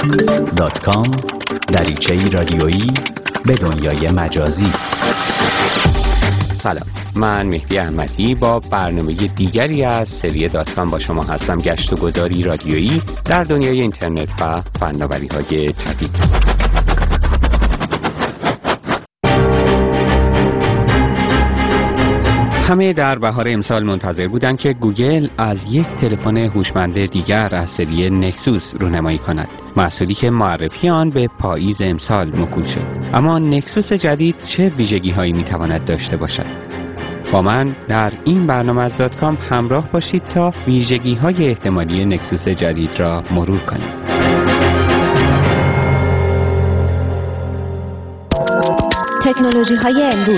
www.facebook.com دریچه‌ای رادیویی به دنیای مجازی. سلام، من مهدی احمدی با برنامه دیگری از سری داتکام با شما هستم. گشت و گذاری رادیویی در دنیای اینترنت و فناوری‌های جدید. همه در بهار امسال منتظر بودند که گوگل از یک تلفن هوشمند دیگر از سری نکسوس رونمایی کند، محصولی که معرفی آن به پاییز امسال موکول شد. اما نکسوس جدید چه ویژگی‌هایی می‌تواند داشته باشد؟ با من در این برنامه از داتکام همراه باشید تا ویژگی‌های احتمالی نکسوس جدید را مرور کنیم. تکنولوژی‌های امروز.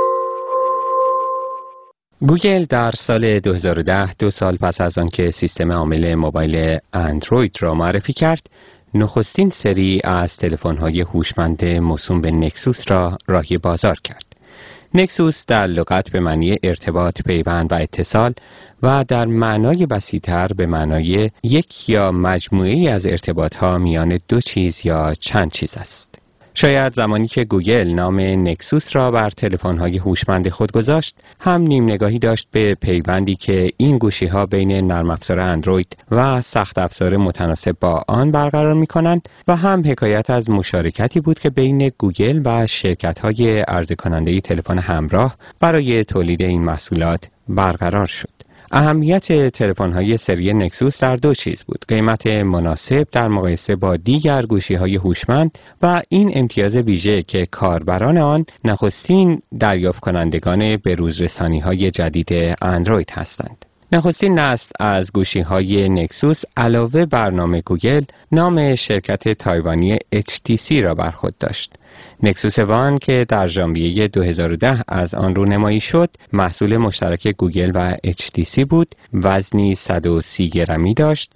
گوگل در سال 2010، 2 سال پس از آنکه سیستم عامل موبایل اندروید را معرفی کرد، نخستین سری از تلفن‌های هوشمند موسوم به نکسوس را راهی بازار کرد. نکسوس در لغت به معنی ارتباط، پیوند و اتصال و در معنای وسیع‌تر به معنای یک یا مجموعه‌ای از ارتباط‌ها میان دو چیز یا چند چیز است. شاید زمانی که گوگل نام نکسوس را بر تلفن‌های هوشمند خود گذاشت، هم نیم نگاهی داشت به پیوندی که این گوشی‌ها بین نرم افزار اندروید و سخت افزار متناسب با آن برقرار می‌کنند و هم حکایت از مشارکتی بود که بین گوگل و شرکت‌های عرضه کننده تلفن همراه برای تولید این محصولات برقرار شد. اهمیت تلفن‌های سری نکسوس در دو چیز بود: قیمت مناسب در مقایسه با دیگر گوشی‌های هوشمند و این امتیاز ویژه که کاربران آن نخستین دریافت کنندگان بروزرسانی‌های جدید اندروید هستند. نخستین نسل از گوشی‌های نکسوس علاوه بر نام گوگل، نام شرکت تایوانی HTC را بر خود داشت. نکسوس وان که در ژانویه 2010 از آن رونمایی شد، محصول مشترک گوگل و HTC بود. وزنی 130 گرمی داشت،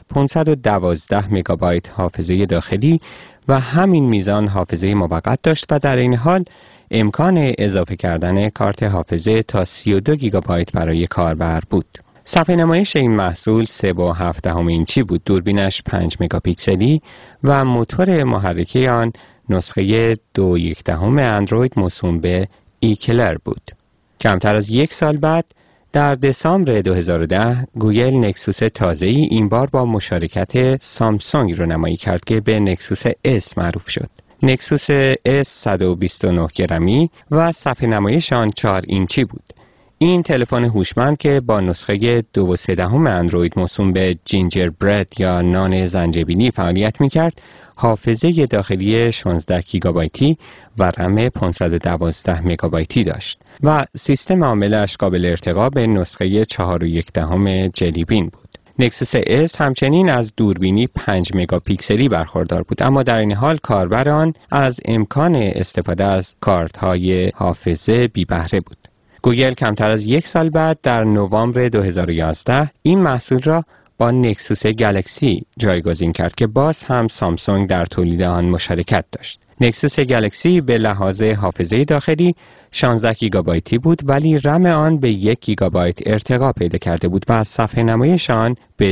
512 مگابایت حافظه داخلی و همین میزان حافظه موقت داشت و در این حال امکان اضافه کردن کارت حافظه تا 32 گیگابایت برای کاربر بود. صفحه نمایش این محصول 3.7 اینچی بود. دوربینش 5 مگاپیکسلی و موتور محرکه آن نسخه 2.1 اندروید موسوم به ایکلر بود. کمتر از یک سال بعد، در دسامبر 2010، گوگل نکسوس تازه‌ای این بار با مشارکت سامسونگ رونمایی کرد که به نکسوس S معروف شد. نکسوس S 129 گرمی و صفحه نمایش آن 4 اینچی بود. این تلفن هوشمند که با نسخه 2.3 اندروید موسوم به جینجر برد یا نان زنجبیلی فعالیت می‌کرد، حافظه داخلی 16 گیگابایتی و رم 512 مگابایتی داشت و سیستم عاملش قابل ارتقا به نسخه 4.1 جلی بین بود. نکسوس S همچنین از دوربینی 5 مگاپیکسلی برخوردار بود، اما در این حال کاربر آن از امکان استفاده از کارت‌های حافظه بی بهره بود. گوگل کمتر از یک سال بعد در نوامبر 2011 این محصول را با نکسوس گلکسی جایگزین کرد که باز هم سامسونگ در تولید آن مشارکت داشت. نکسوس گلکسی به لحاظ حافظه داخلی 16 گیگابایتی بود، ولی رم آن به 1 گیگابایت ارتقا پیدا کرده بود و صفحه نمایش آن به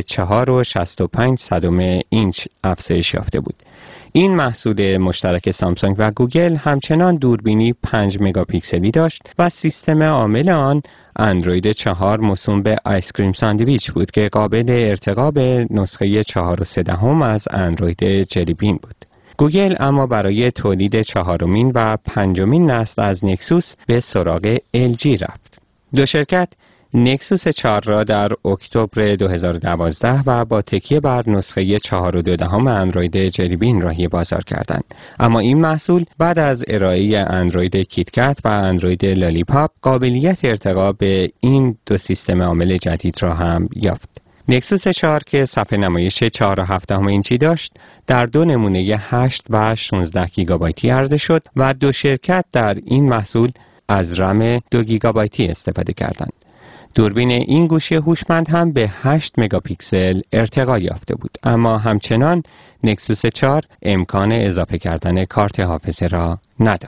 4.65 اینچ افزایش یافته بود. این محصول مشترک سامسونگ و گوگل همچنان دوربینی 5 مگاپیکسلی داشت و سیستم عامل آن اندروید 4 موسوم به آیسکریم ساندویچ بود که قابل ارتقا به نسخه 4.3 از اندروید جلی بین بود. گوگل اما برای تولید 4مین و 5مین نسل از نکسوس به سراغ LG رفت. دو شرکت نکسوس 4 را در اکتبر 2012 و با تکیه بر نسخه 4.2 اندروید جلی بین راهی بازار کردند. اما این محصول بعد از ارائه اندروید کیتکت و اندروید لالیپاپ قابلیت ارتقا به این دو سیستم عامل جدید را هم یافت. نکسوس 4 که صفحه نمایش 4.7 اینچی داشت، در دو نمونه 8 و 16 گیگابایتی عرضه شد و دو شرکت در این محصول از رم 2 گیگابایتی استفاده کردند. دوربین این گوشی هوشمند هم به 8 مگاپیکسل ارتقا یافته بود، اما همچنان نکسوس 4 امکان اضافه کردن کارت حافظه را نداشت.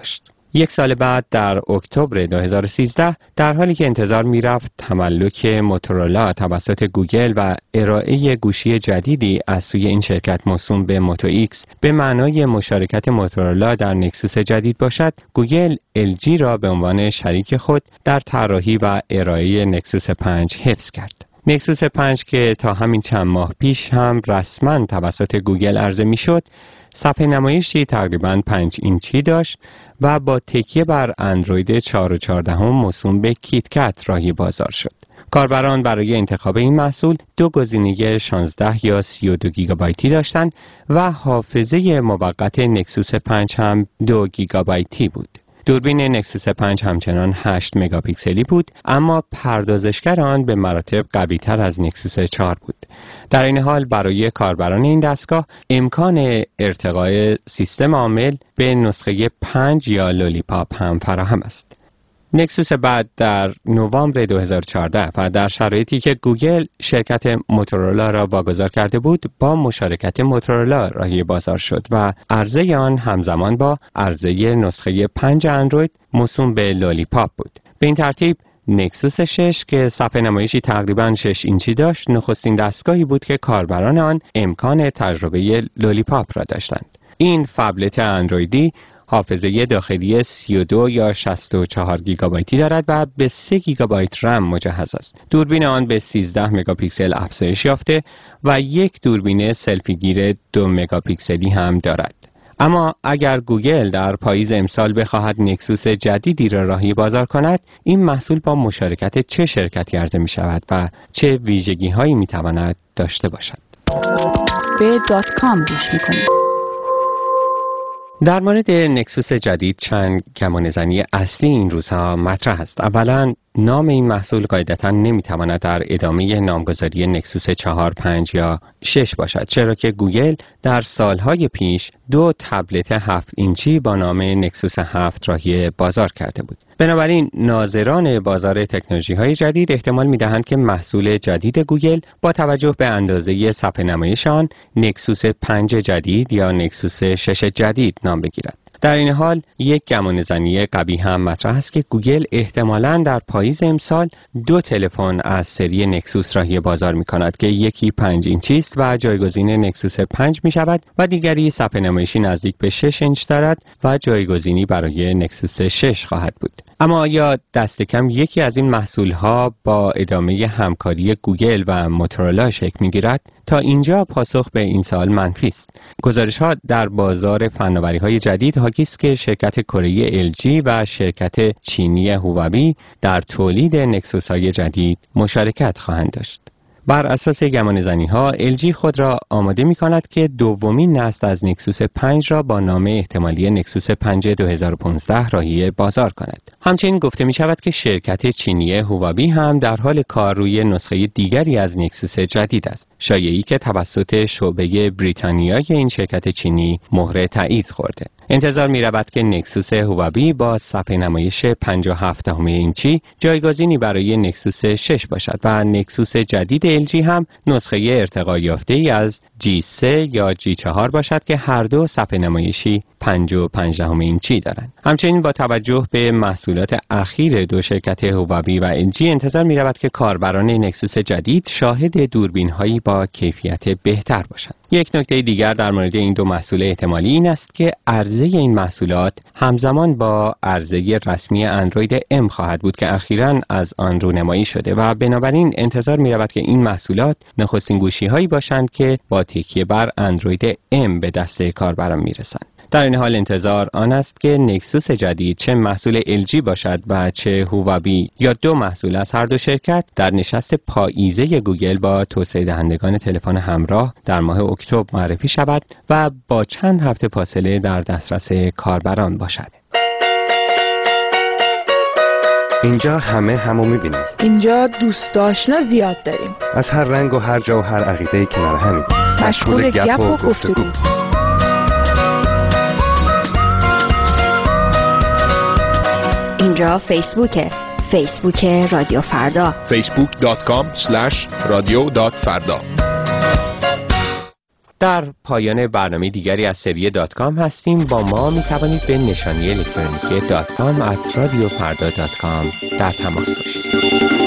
یک سال بعد در اکتبر 2013 در حالی که انتظار می‌رفت تملک موتورولا توسط گوگل و ارائه گوشی جدیدی از سوی این شرکت موسوم به موتو ایکس به معنای مشارکت موتورولا در نکسوس جدید باشد، گوگل LG را به عنوان شریک خود در طراحی و ارائه نکسوس 5 حفظ کرد. نکسوس 5 که تا همین چند ماه پیش هم رسما توسط گوگل عرضه می‌شد، صفحه نمایشی تقریباً 5 اینچی داشت و با تکیه بر اندروید 4.14 موسوم به کیتکت راهی بازار شد. کاربران برای انتخاب این محصول 2 گزینه 16 یا 32 گیگابایتی داشتند و حافظه موقت نکسوس 5 هم 2 گیگابایتی بود. دوربین نکسوس 5 همچنان 8 مگاپیکسلی بود، اما پردازشگر آن به مراتب قوی‌تر از نکسوس 4 بود. در این حال برای کاربران این دستگاه امکان ارتقای سیستم عامل به نسخه 5 یا لولیپاپ هم فراهم است. نکسوس بعد در نوامبر 2014 و در شرایطی که گوگل شرکت موتورولا را واگذار کرده بود، با مشارکت موتورولا راهی بازار شد و عرضه آن همزمان با عرضه نسخه 5 اندروید موسوم به لولیپاپ بود. به این ترتیب نکسوس 6 که صفحه نمایشی تقریباً 6 اینچی داشت، نخستین دستگاهی بود که کاربران آن امکان تجربه لولیپاپ را داشتند. این فبلت اندرویدی حافظه داخلی 32 یا 64 گیگابایتی دارد و به 3 گیگابایت رم مجهز است. دوربین آن به 13 مگاپیکسل افزایش یافته و یک دوربین سلفی گیر 2 مگاپیکسلی هم دارد. اما اگر گوگل در پاییز امسال بخواهد نکسوس جدیدی را راهی بازار کند، این محصول با مشارکت چه شرکتی عرضه می شود و چه ویژگی هایی می تواند داشته باشد؟ به .com گوش می کنید. در مورد نکسوس جدید چند گمانه‌زنی اصلی این روزها مطرح است. اولا نام این محصول قاعدتاً نمیتواند در ادامه نامگذاری نکسوس 4، 5 یا 6 باشد، چرا که گوگل در سالهای پیش 2 تبلت 7 اینچی با نام نکسوس 7 راهی بازار کرده بود. بنابراین ناظران بازار تکنولوژی‌های جدید احتمال می‌دهند که محصول جدید گوگل با توجه به اندازه صفحه نمایش آن نکسوس 5 جدید یا نکسوس 6 جدید نام بگیرد. در این حال یک گمانه‌زنی قبیح هم مطرح است که گوگل احتمالاً در پاییز امسال 2 تلفن از سری نکسوس راهی بازار می‌کند که یکی 5 اینچی است و جایگزین نکسوس 5 می‌شود و دیگری صفحه نمایشی نزدیک به 6 اینچ دارد و جایگزینی برای نکسوس 6 خواهد بود. اما آیا دست کم یکی از این محصول‌ها با ادامه همکاری گوگل و موتورولا شکل می‌گیرد؟ تا اینجا پاسخ به این سوال منفی است. گزارش‌ها در بازار فناوری‌های جدید حاکی است که شرکت کره‌ای LG و شرکت چینی هواوی در تولید نکسوس‌های جدید مشارکت خواهند داشت. بر اساس گمانه‌زنی‌ها LG خود را آماده می‌کند که دومین نسل از نکسوس 5 را با نام احتمالی نکسوس 5 2015 راهی بازار کند. همچنین گفته می‌شود که شرکت چینی هواوی هم در حال کار روی نسخه دیگری از نکسوس جدید است. شایعه‌ای که توسط شعبه بریتانیای این شرکت چینی مهر تایید خورده. انتظار می‌رود که نکسوس هواوی با صفحه نمایش 57 اینچی جایگزینی برای نکسوس 6 باشد و نکسوس جدید LG هم نسخه ارتقا یافته‌ای از G3 یا G4 باشد که هر دو صفحه نمایشی 55 اینچی دارند. همچنین با توجه به محصولات اخیر دو شرکت هواوی و LG انتظار می‌رود که کاربران نکسوس جدید شاهد دوربین‌هایی با کیفیت بهتر باشند. یک نکته دیگر در مورد این دو محصول احتمالی این است که عرضه این محصولات همزمان با عرضه رسمی اندروید M خواهد بود که اخیراً از آن رونمایی شده و بنابراین انتظار می‌رود که این محصولات نخستین گوشی‌هایی باشند که با تکیه بر اندروید M به دست کاربران می‌رسند. در این حال انتظار آن است که نکسوس جدید چه محصول LG باشد و چه هواوی یا دو محصول از هر دو شرکت در نشست پاییزه گوگل با توسعه دهندگان تلفن همراه در ماه اکتبر معرفی شود و با چند هفته فاصله در دسترس کاربران باشد. اینجا همو می‌بینیم. اینجا دوست آشنا زیاد داریم. از هر رنگ و هر جا و هر عقیده‌ای کنار همیم. مشغول گپ و گفتگو. اینجا فیسبوک رادیو فردا. facebook.com/radio.farda. در پایان برنامه دیگری از سری .com هستیم. با ما می توانید به نشانی الکترونیکی .com @radiofarda.com در تماس باشید.